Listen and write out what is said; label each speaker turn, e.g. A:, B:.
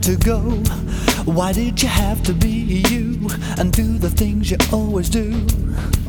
A: to go? Why did you have to be you and do the things you always do?